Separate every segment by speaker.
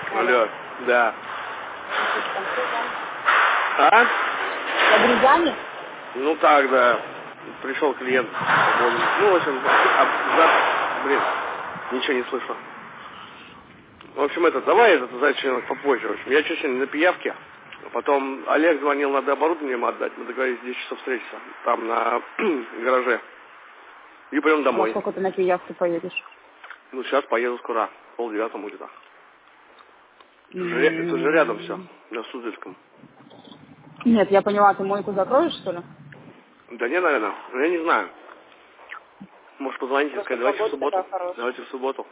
Speaker 1: Алло, да. А?
Speaker 2: За друзьями?
Speaker 1: Ну так, да. Пришел клиент. Ну, в общем, блин, ничего не слышу. В общем, давай зачем попозже. В общем, я чуть сегодня на пиявке. Потом Олег звонил, надо оборудование ему отдать. Мы договорились 10 часов встретиться. Там на гараже. И пойдем домой.
Speaker 2: Во сколько ты на пиявке поедешь?
Speaker 1: Ну, сейчас поеду скоро. 8:30 где-то. Это же рядом все. На Суздальском.
Speaker 2: Нет, я поняла, ты мойку закроешь, что ли?
Speaker 1: Да не, наверное. Я не знаю. Может, позвонить и сказать, давайте в субботу. Давайте в субботу.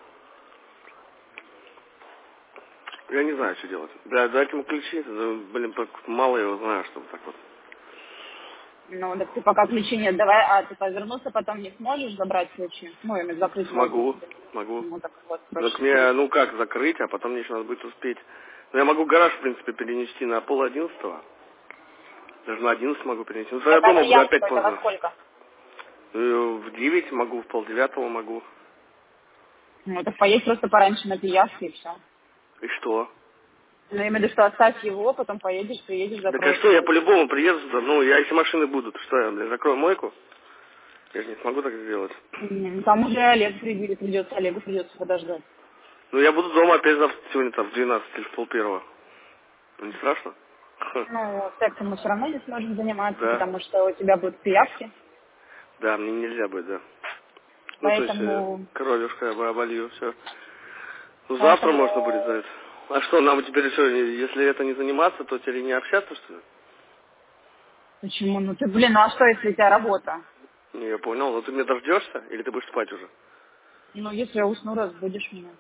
Speaker 1: Я не знаю, что делать. Да, дать ему ключи. Блин, мало его знаю, чтобы так вот.
Speaker 2: Ну, так ты пока ключи нет, давай, а ты повернуться потом не сможешь забрать ключи? Ну, именно закрыть мойку.
Speaker 1: Могу.
Speaker 2: Ну, так вот,
Speaker 1: Так мне, ну как, закрыть, а потом мне еще надо будет успеть. Ну, я могу гараж, в принципе, перенести на 10:30. Даже на 11 могу перенести. Ну, я дома буду опять поздно.
Speaker 2: Во сколько?
Speaker 1: В 9 могу, в 8:30 могу.
Speaker 2: Ну, так поедь просто пораньше на пиявке и все.
Speaker 1: И что?
Speaker 2: Ну, я имею в виду, что оставь его, потом поедешь, приедешь,
Speaker 1: Так
Speaker 2: закроешь.
Speaker 1: а что, я по-любому приеду сюда. Ну, если машины будут, что я, блин, закрою мойку? Я же не смогу так сделать.
Speaker 2: Там уже Олег придется, Олегу придется подождать.
Speaker 1: Ну, я буду дома опять завтра, сегодня там в 12 или в 12:30. Ну, не страшно?
Speaker 2: Ну, сексом мы все равно не сможем заниматься,
Speaker 1: Да.
Speaker 2: потому что у тебя будут пиявки.
Speaker 1: Да, мне нельзя будет, да. Ну, то
Speaker 2: Поэтому...
Speaker 1: есть, кровюшка я оболью, все. Ну, завтра можно будет за это. А что, нам теперь что, если это не заниматься, то теперь не общаться, что ли?
Speaker 2: Почему? Ну ты, блин, ну а что, если у тебя работа?
Speaker 1: Не, я понял. Ну, ты меня дождешься? Или ты будешь спать уже?
Speaker 2: Ну, если я усну, разбудишь меня.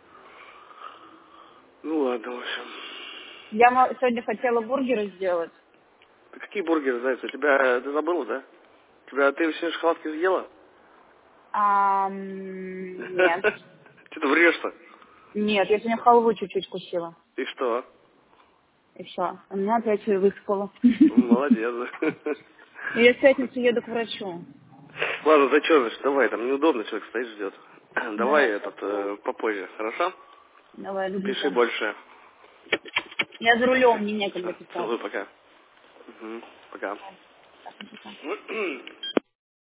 Speaker 1: Ну, ладно, в общем.
Speaker 2: Я сегодня хотела бургеры сделать.
Speaker 1: Ты какие бургеры, зайцы? Ты забыла, да? Ты сегодня шоколадки съела?
Speaker 2: Нет.
Speaker 1: Что ты врешь-то?
Speaker 2: Нет, я сегодня халву чуть-чуть кусила.
Speaker 1: И что?
Speaker 2: И все. У меня опять выспало.
Speaker 1: Молодец.
Speaker 2: Я в пятницу еду к врачу.
Speaker 1: Ладно, зачем? Давай, там неудобно, человек стоит, ждет. Давай
Speaker 2: Давай.
Speaker 1: попозже, хорошо?
Speaker 2: Давай, люблю
Speaker 1: Пиши
Speaker 2: тебя.
Speaker 1: больше.
Speaker 2: Я за рулем, мне некогда
Speaker 1: Все,
Speaker 2: писать.
Speaker 1: целую, пока. Пока.
Speaker 2: Так, пока.